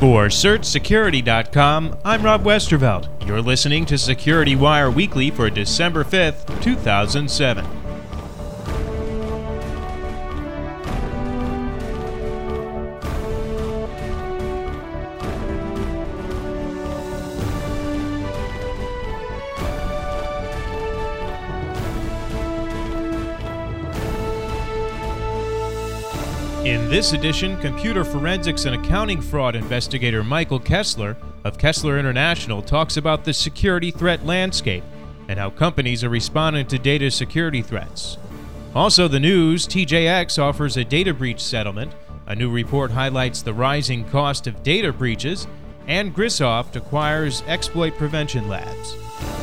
For SearchSecurity.com, I'm Rob Westervelt. You're listening to Security Wire Weekly for December 5th, 2007. In this edition, computer forensics and accounting fraud investigator Michael Kessler of Kessler International talks about the security threat landscape and how companies are responding to data security threats. Also the news, TJX offers a data breach settlement, a new report highlights the rising cost of data breaches, and Grisoft acquires exploit prevention labs.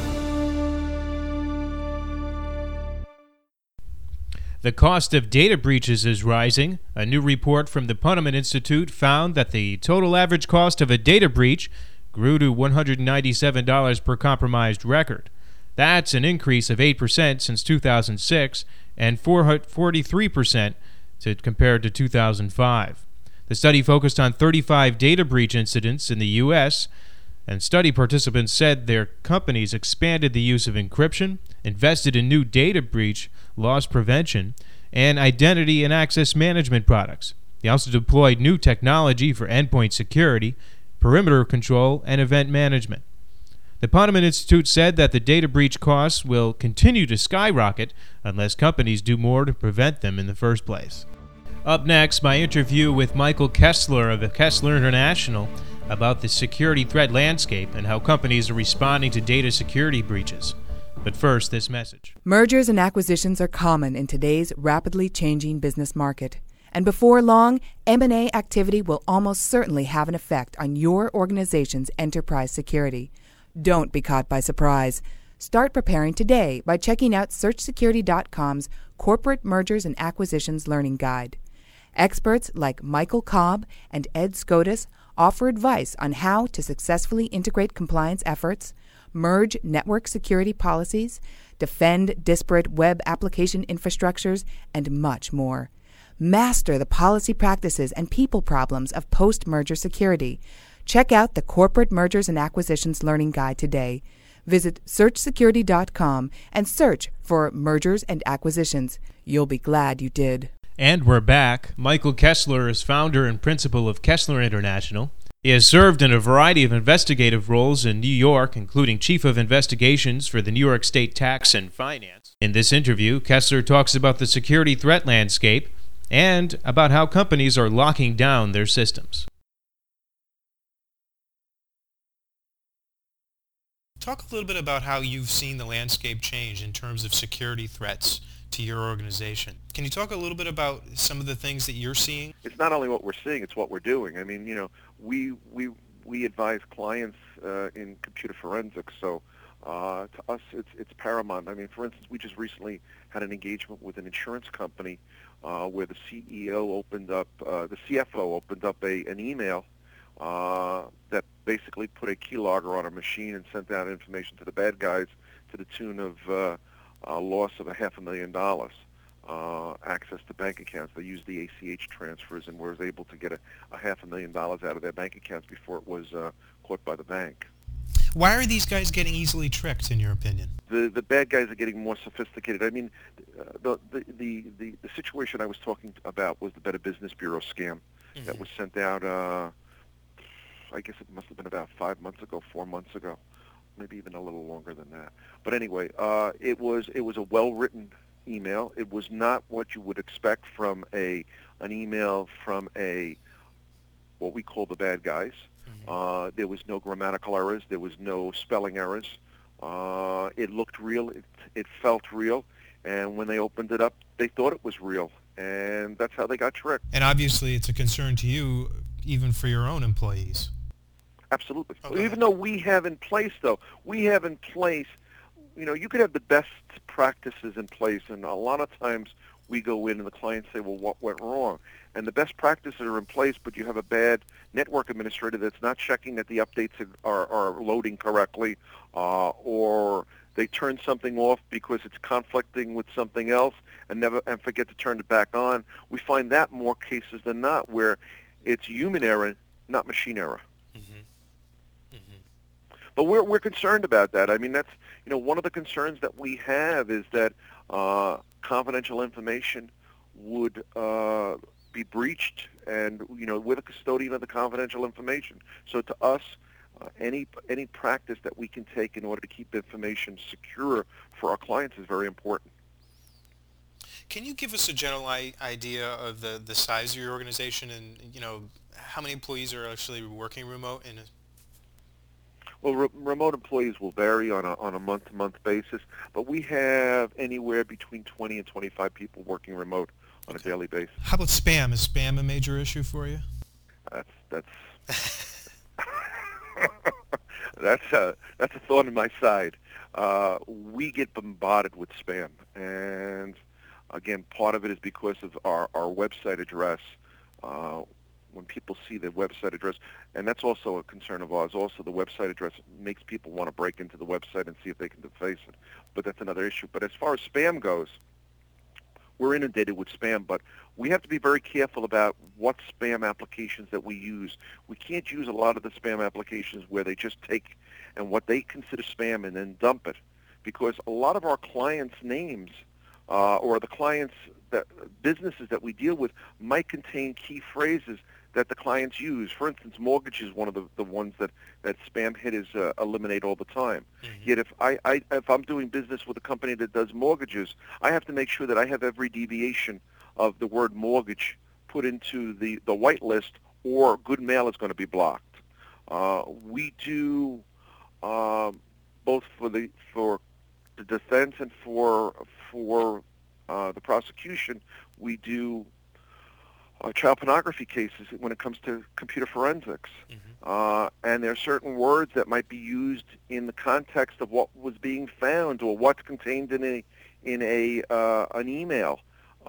The cost of data breaches is rising. A new report from the Ponemon Institute found that the total average cost of a data breach grew to $197 per compromised record. That's an increase of 8% since 2006 and 43% compared to 2005. The study focused on 35 data breach incidents in the U.S., and study participants said their companies expanded the use of encryption, invested in new data breach loss prevention, and identity and access management products. They also deployed new technology for endpoint security, perimeter control, and event management. The Ponemon Institute said that the data breach costs will continue to skyrocket unless companies do more to prevent them in the first place. Up next, my interview with Michael Kessler of Kessler International about the security threat landscape and how companies are responding to data security breaches. But first, this message. Mergers and acquisitions are common in today's rapidly changing business market. And before long, M&A activity will almost certainly have an effect on your organization's enterprise security. Don't be caught by surprise. Start preparing today by checking out SearchSecurity.com's Corporate Mergers and Acquisitions Learning Guide. Experts like Michael Cobb and Ed Scotus offer advice on how to successfully integrate compliance efforts, merge network security policies, defend disparate web application infrastructures, and much more. Master the policy practices and people problems of post-merger security. Check out the Corporate Mergers and Acquisitions Learning Guide today. Visit SearchSecurity.com and search for Mergers and Acquisitions. You'll be glad you did. And we're back. Michael Kessler is founder and principal of Kessler International. He has served in a variety of investigative roles in New York, including Chief of Investigations for the New York State Tax and Finance. In this interview, Kessler talks about the security threat landscape and about how companies are locking down their systems. Talk a little bit about how you've seen the landscape change in terms of security threats to your organization. Can you talk a little bit about some of the things that you're seeing? It's not only what we're seeing, it's what we're doing. I mean, we advise clients in computer forensics, so to us it's paramount. I mean, for instance, we just recently had an engagement with an insurance company where the CFO opened up an email that basically put a keylogger on a machine and sent out information to the bad guys to the tune of loss of $500,000 access to bank accounts. They used the ACH transfers and was able to get a $500,000 out of their bank accounts before it was caught by the bank. Why are these guys getting easily tricked, in your opinion? The bad guys are getting more sophisticated. I mean, the situation I was talking about was the Better Business Bureau scam that was sent out. I guess it must have been about 4 months ago. Maybe even a little longer than that. But anyway, it was a well-written email. It was not what you would expect from an email from what we call the bad guys. There was no grammatical errors. There was no spelling errors. It looked real. It felt real. And when they opened it up, they thought it was real. And that's how they got tricked. And obviously it's a concern to you, even for your own employees. Absolutely. Okay. Even though we have in place, you could have the best practices in place, and a lot of times we go in and the clients say, well, what went wrong? And the best practices are in place, but you have a bad network administrator that's not checking that the updates are loading correctly, or they turn something off because it's conflicting with something else and forget to turn it back on. We find that more cases than not where it's human error, not machine error. But we're concerned about that. I mean, that's, one of the concerns that we have is that confidential information would be breached, and we're the custodian of the confidential information. So to us, any practice that we can take in order to keep information secure for our clients is very important. Can you give us a general idea of the size of your organization and how many employees are actually working remote? Well, remote employees will vary on a month-to-month basis, but we have anywhere between 20 and 25 people working remote on a daily basis. How about spam? Is spam a major issue for you? That's that's a thorn in my side. We get bombarded with spam, and again, part of it is because of our website address. When people see the website address, and that's also a concern of ours. Also, the website address makes people want to break into the website and see if they can deface it. But that's another issue. But as far as spam goes, we're inundated with spam, but we have to be very careful about what spam applications that we use. We can't use a lot of the spam applications where they just take and what they consider spam and then dump it, because a lot of our clients' names or the clients' businesses that we deal with might contain key phrases that the clients use. For instance, mortgage is one of the ones that spam hitters eliminate all the time. Mm-hmm. Yet if I'm doing business with a company that does mortgages, I have to make sure that I have every deviation of the word mortgage put into the whitelist, or good mail is going to be blocked. We do both for the defense and for the prosecution. We do child pornography cases when it comes to computer forensics. Mm-hmm. And there are certain words that might be used in the context of what was being found or what's contained in an email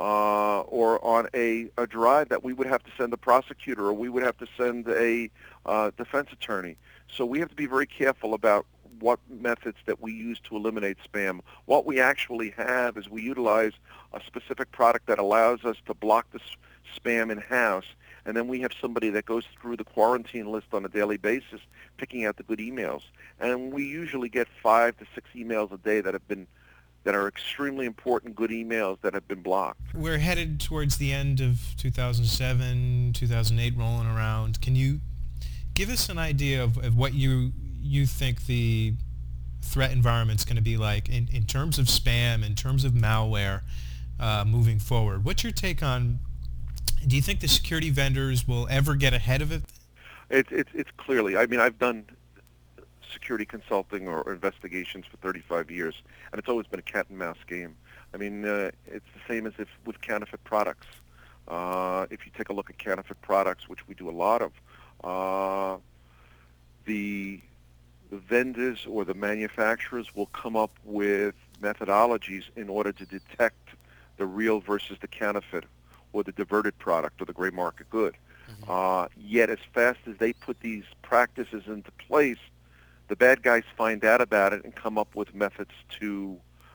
or on a drive that we would have to send a prosecutor, or we would have to send a defense attorney. So we have to be very careful about what methods that we use to eliminate spam. What we actually have is we utilize a specific product that allows us to block the spam in-house, and then we have somebody that goes through the quarantine list on a daily basis, picking out the good emails. And we usually get 5 to 6 emails a day that are extremely important, good emails that have been blocked. We're headed towards the end of 2007, 2008 rolling around. Can you give us an idea of what you think the threat environment's going to be like in terms of spam, in terms of malware moving forward? What's your take on, do you think the security vendors will ever get ahead of it? It's clearly, I mean, I've done security consulting or investigations for 35 years, and it's always been a cat and mouse game. I mean, it's the same as if with counterfeit products. If you take a look at counterfeit products, which we do a lot of, the vendors or the manufacturers will come up with methodologies in order to detect the real versus the counterfeit, or the diverted product, or the gray market good. Mm-hmm. Yet as fast as they put these practices into place, the bad guys find out about it and come up with methods to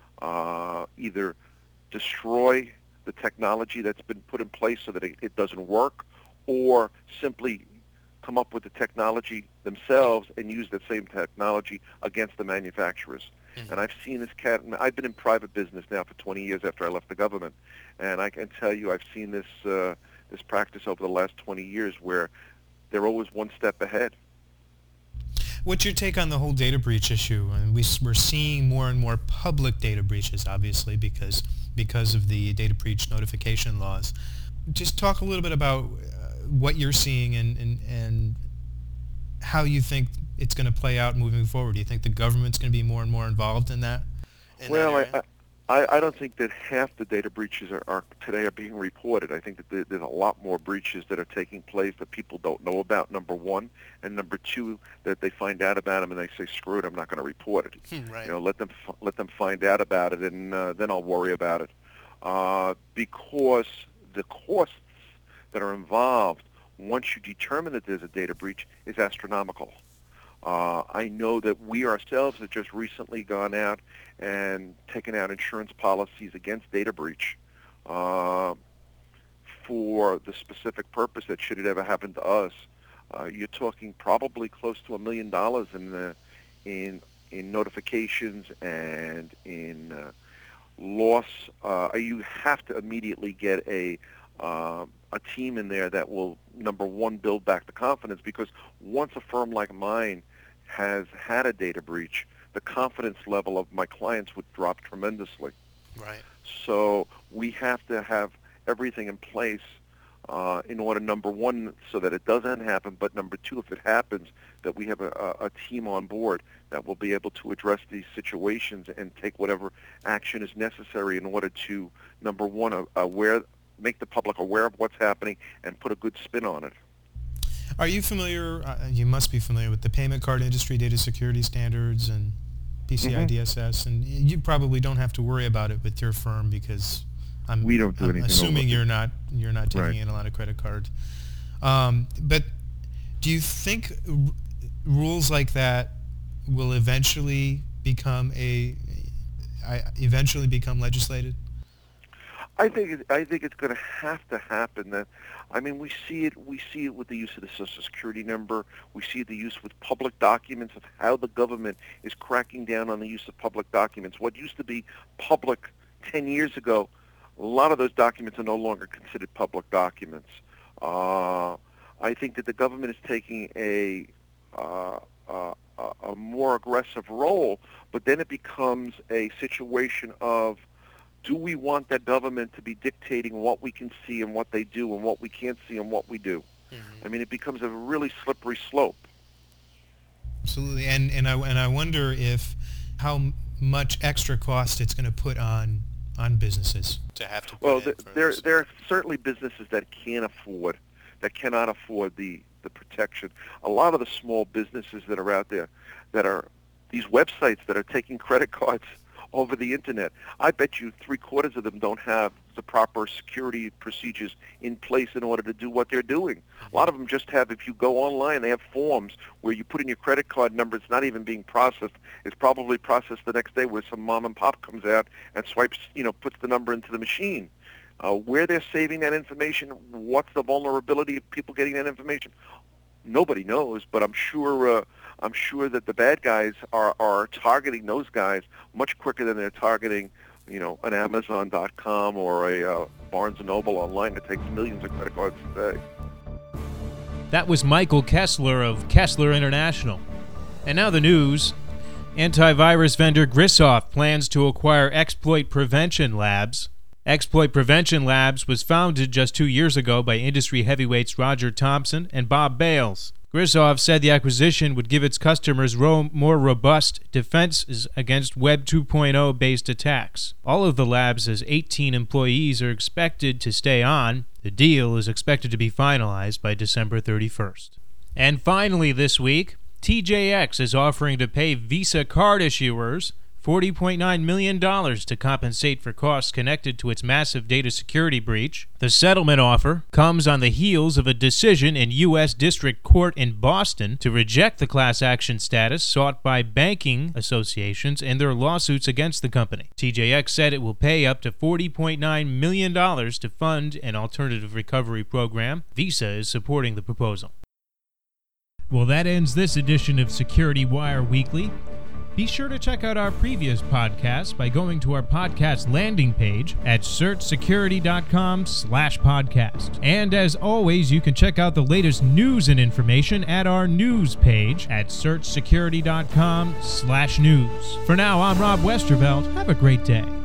either destroy the technology that's been put in place so that it doesn't work, or simply come up with the technology themselves and use that same technology against the manufacturers. Mm-hmm. And I've seen this I've been in private business now for 20 years after I left the government, and I can tell you I've seen this practice over the last 20 years where they're always one step ahead. What's your take on the whole data breach issue? And we're seeing more and more public data breaches, obviously, because of the data breach notification laws. Just talk a little bit about what you're seeing and how you think it's going to play out moving forward. Do you think the government's going to be more and more involved in that? I don't think that half the data breaches today are being reported. I think that there's a lot more breaches that are taking place that people don't know about, number one, and number two, that they find out about them and they say, screw it, I'm not going to report it. Right. Let them find out about it, and then I'll worry about it. Because the costs that are involved once you determine that there's a data breach is astronomical. I know that we ourselves have just recently gone out and taken out insurance policies against data breach for the specific purpose that should it ever happen to us, you're talking probably close to $1 million in notifications and in loss. You have to immediately get a team in there that will, number one, build back the confidence, because once a firm like mine has had a data breach, the confidence level of my clients would drop tremendously. Right. So we have to have everything in place in order, number one, so that it doesn't happen, but number two, if it happens, that we have a team on board that will be able to address these situations and take whatever action is necessary in order to, number one, make the public aware of what's happening and put a good spin on it. Are you familiar, you must be familiar with the payment card industry data security standards and PCI DSS, and you probably don't have to worry about it with your firm because we don't do anything. Assuming you're not taking in a lot of credit cards. But do you think rules like that will eventually become legislated? I think it's going to have to happen. That, I mean, we see it with the use of the Social Security number. We see the use with public documents of how the government is cracking down on the use of public documents. What used to be public 10 years ago, a lot of those documents are no longer considered public documents. I think that the government is taking a more aggressive role, but then it becomes a situation of, do we want that government to be dictating what we can see and what they do and what we can't see and what we do? Mm-hmm. I mean, it becomes a really slippery slope. Absolutely, and I wonder how much extra cost it's going to put on businesses to have to. Well, there are certainly businesses that cannot afford the protection. A lot of the small businesses that are out there, that are these websites that are taking credit cards over the internet, I bet you 3/4 of them don't have the proper security procedures in place in order to do what they're doing. A lot of them just have, if you go online, they have forms where you put in your credit card number. It's not even being processed. It's probably processed the next day, where some mom and pop comes out and swipes, puts the number into the machine. Where they're saving that information, what's the vulnerability of people getting that information? Nobody knows, but I'm sure that the bad guys are targeting those guys much quicker than they're targeting, an Amazon.com or a Barnes & Noble online that takes millions of credit cards a day. That was Michael Kessler of Kessler International. And now the news. Antivirus vendor Grisoft plans to acquire Exploit Prevention Labs. Exploit Prevention Labs was founded just 2 years ago by industry heavyweights Roger Thompson and Bob Bales. Grisoft said the acquisition would give its customers more robust defenses against Web 2.0 based attacks. All of the lab's 18 employees are expected to stay on. The deal is expected to be finalized by December 31st. And finally this week, TJX is offering to pay Visa card issuers $40.9 million to compensate for costs connected to its massive data security breach. The settlement offer comes on the heels of a decision in U.S. District Court in Boston to reject the class action status sought by banking associations in their lawsuits against the company. TJX said it will pay up to $40.9 million to fund an alternative recovery program. Visa is supporting the proposal. Well, that ends this edition of Security Wire Weekly. Be sure to check out our previous podcasts by going to our podcast landing page at searchsecurity.com/podcast. And as always, you can check out the latest news and information at our news page at searchsecurity.com/news. For now, I'm Rob Westervelt. Have a great day.